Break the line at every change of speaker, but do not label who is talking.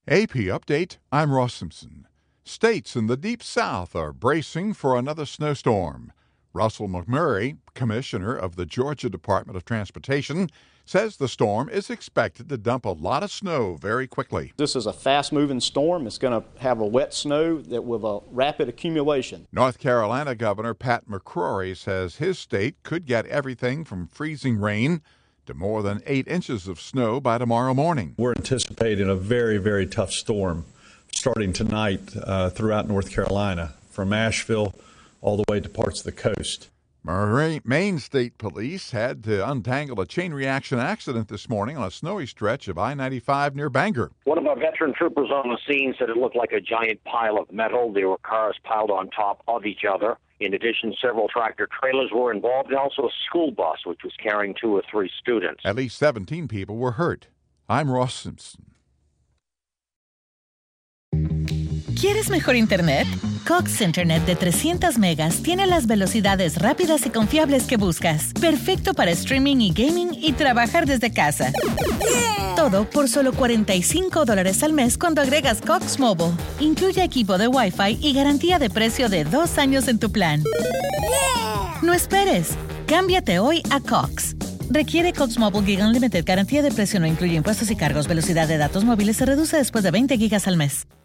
AP Update, I'm Ross Simpson. States in the Deep South are bracing for another snowstorm. Russell McMurray, commissioner of the Georgia Department of Transportation, says the storm is expected to dump a lot of snow very quickly.
This is a fast-moving storm. It's going to have a wet snow that with a rapid accumulation.
North Carolina Governor Pat McCrory says his state could get everything from freezing rain to more than 8 inches of snow by tomorrow morning.
We're anticipating a very, very tough storm starting tonight throughout North Carolina, from Asheville all the way to parts of the coast.
Maine State Police had to untangle a chain reaction accident this morning on a snowy stretch of I-95 near Bangor.
One of our veteran troopers on the scene said it looked like a giant pile of metal. There were cars piled on top of each other. In addition, several tractor trailers were involved and also a school bus, which was carrying 2 or 3 students.
At least 17 people were hurt. I'm Ross Simpson.
¿Quieres mejor internet? Cox Internet de 300 megas tiene las velocidades rápidas y confiables que buscas. Perfecto para streaming y gaming y trabajar desde casa. Todo por solo $45 al mes cuando agregas Cox Mobile. Incluye equipo de Wi-Fi y garantía de precio de 2 años en tu plan. No esperes. Cámbiate hoy a Cox. Requiere Cox Mobile Gig Unlimited. Garantía de precio no incluye impuestos y cargos. Velocidad de datos móviles se reduce después de 20 gigas al mes.